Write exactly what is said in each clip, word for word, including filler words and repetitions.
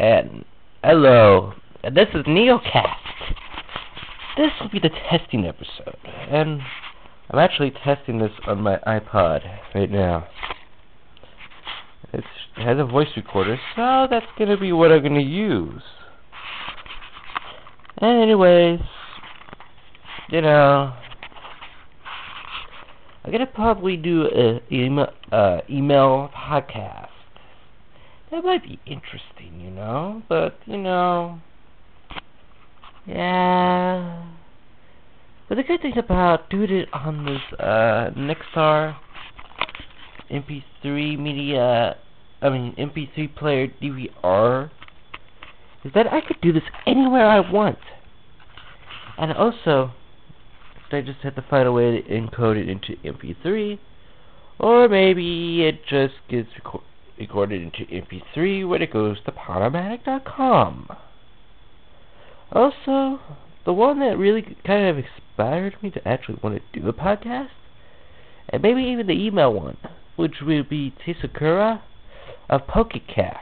And hello, this is Neocast. This will be the testing episode, and I'm actually testing this on my iPod right now. It's, it has a voice recorder, so that's gonna be what I'm gonna use. And anyways, you know, I'm gonna probably do a email, uh, email podcast. That might be interesting, you know, but, you know, yeah. But the good thing about doing it on this, uh, Nexstar M P three media, I mean, M P three player D V R, is that I could do this anywhere I want. And also, I just have to find a way to encode it into M P three, or maybe it just gets recorded. recorded into M P three when it goes to Podomatic dot com. Also, the one that really kind of inspired me to actually want to do a podcast, and maybe even the email one, which will be Tsukura of PokeCast.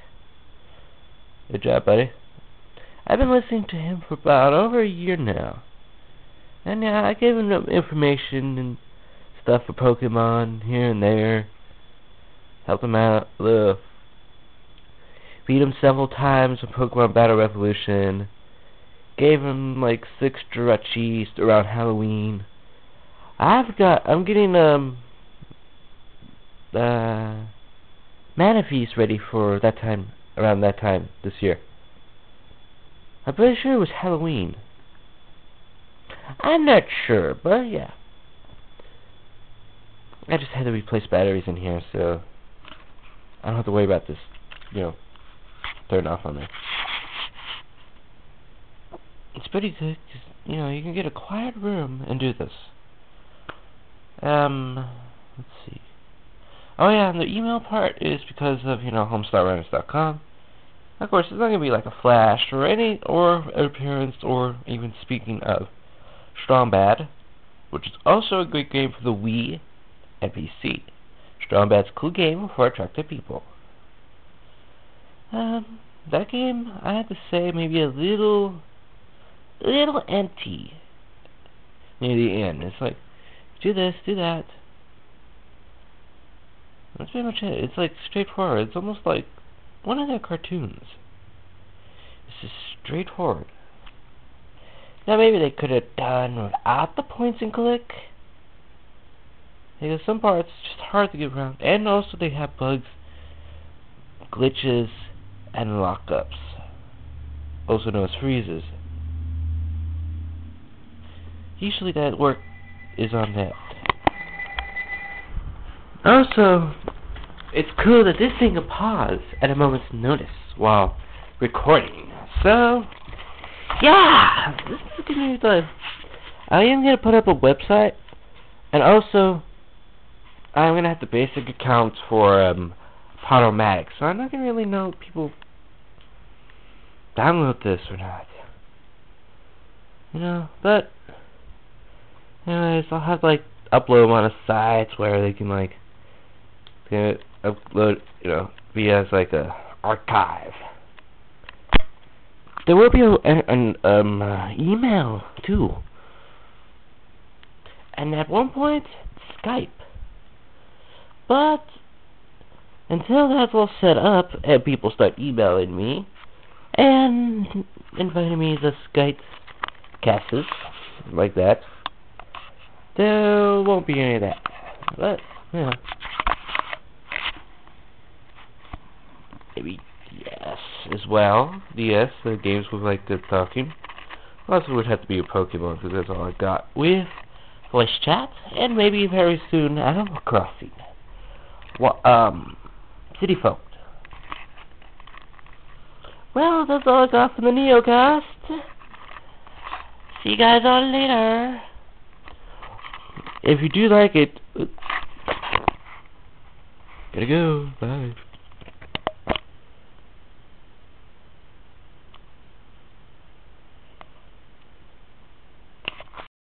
Good job, buddy. I've been listening to him for about over a year now, and yeah, I gave him information and stuff for Pokemon here and there. Helped him out, uh, beat him several times in Pokemon Battle Revolution, gave him like six Jirachis around Halloween. I've got, I'm getting, um, uh, Manaphy's ready for that time, around that time this year. I'm pretty sure it was Halloween. I'm not sure, but yeah. I just had to replace batteries in here, so I don't have to worry about this, you know, turning off on me. It's pretty good, cause, you know, you can get a quiet room and do this. Um, let's see. Oh yeah, and the email part is because of, you know, Homestar Runners dot com. Of course, it's not going to be like a Flash or any, or appearance, or even speaking of Strong Bad, which is also a great game for the Wii and P C. Strong Bad's a cool game for attractive people. Um, that game, I have to say, maybe a little, little empty near the end. It's like, do this, do that. That's pretty much it. It's like straightforward. It's almost like one of their cartoons. It's just straightforward. Now maybe they could have done without the points and click, because some parts are just hard to get around, and also they have bugs, glitches, and lockups, also known as freezes. Usually that work is on that. Also, it's cool that this thing can pause at a moment's notice while recording. So, yeah, this is gonna be the. I am gonna put up a website, and also I'm gonna have the basic accounts for um, Podomatic, so I'm not gonna really know if people download this or not. You know, but anyways, I'll have to, like, upload them on a site where they can like can upload, you know, be as like a archive. There will be a, an um uh, email too, and at one point Skype. But until that's all set up and people start emailing me and inviting me to Skype casts like that, there won't be any of that. But, yeah. Maybe yes as well. Yes, the games with like good talking. Also would have to be a Pokemon, because that's all I got with voice chat, and maybe very soon Animal Crossing. Well, um, City Folk. Well, that's all I got from the Neocast. See you guys on later. If you do like it, gotta go. Bye.